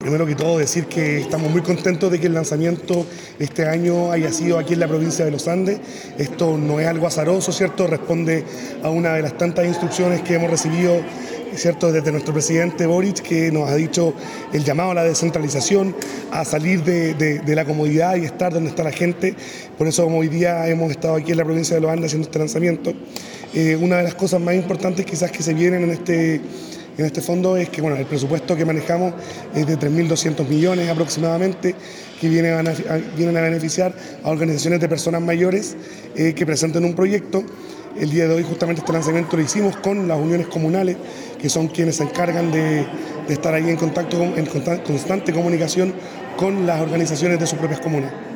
Primero que todo decir que estamos muy contentos de que el lanzamiento este año haya sido aquí en la provincia de Los Andes. Esto no es algo azaroso, ¿cierto? Responde a una de las tantas instrucciones que hemos recibido, ¿cierto?, desde nuestro presidente Boric, que nos ha dicho el llamado a la descentralización, a salir de la comodidad y estar donde está la gente. Por eso hoy día hemos estado aquí en la provincia de Los Andes haciendo este lanzamiento. Una de las cosas más importantes quizás que se vienen en este fondo es que el presupuesto que manejamos es de 3.200 millones aproximadamente, que vienen a beneficiar a organizaciones de personas mayores que presenten un proyecto. El día de hoy justamente este lanzamiento lo hicimos con las uniones comunales, que son quienes se encargan de estar ahí en constante comunicación con las organizaciones de sus propias comunas.